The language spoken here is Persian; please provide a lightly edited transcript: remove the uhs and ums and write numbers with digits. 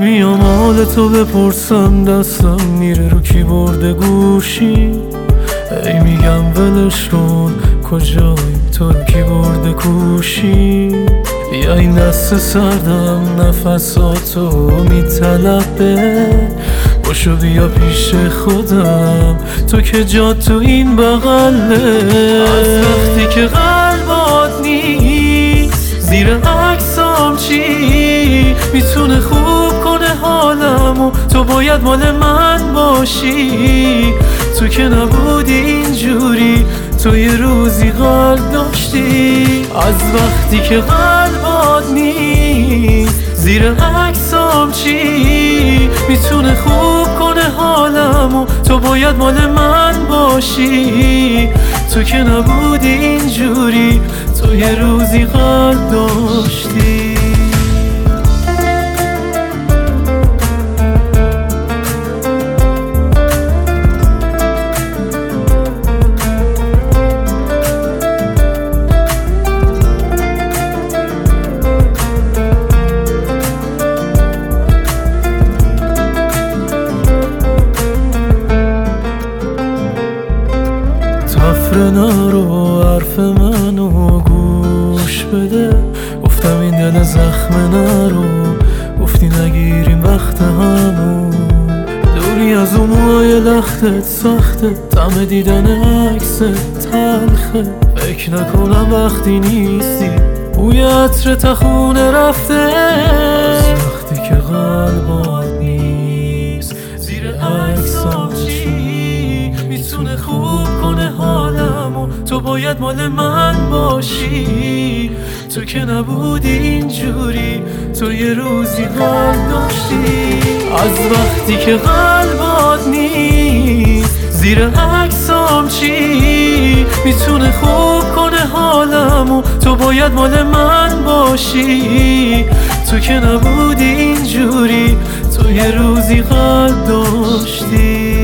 میام حال تو بپرسم، دستم میره رو کیبورد گوشی، ای میگم ولش کن کجایی تو رو کیبورد کوشی. یا این دست سردم نفساتو میطلبه، باشو بیا پیش خودم تو که جا تو این بغله. از وقتی که قلبات نیست زیر عکسام چی میتونه خوب کنه حالمو؟ تو باید مال من باشی، تو که نبودی اینجوری، تو یه روزی قلب داشتی. از وقتی که قلبات نیست زیر عکسام چی میتونه خوب کنه حالمو؟ تو باید مال من باشی، تو که نبودی اینجوری، تو یه روزی قلب داشتی. تفره نرو حرف منو گوش بده، گفتم این دل زخمه نرو، گفتی نگیریم وقت همون. دوری از اون موهای لختت سخته، طعم دیدن عکست تلخه، فکر نکنم وقتی نیستی بوی عطر تخونه رفته. از وقتی که قلبات نیست زیر عکسام چی میتونه خوب کنه حالمو؟ تو باید مال من باشی، تو که نبودی اینجوری، تو یه روزی قلب داشتی. از وقتی که قلبات نیست زیر عکسام چی میتونه خوب کنه حالمو؟ تو باید مال من باشی، تو که نبودی اینجوری، تو یه روزی قلب داشتی.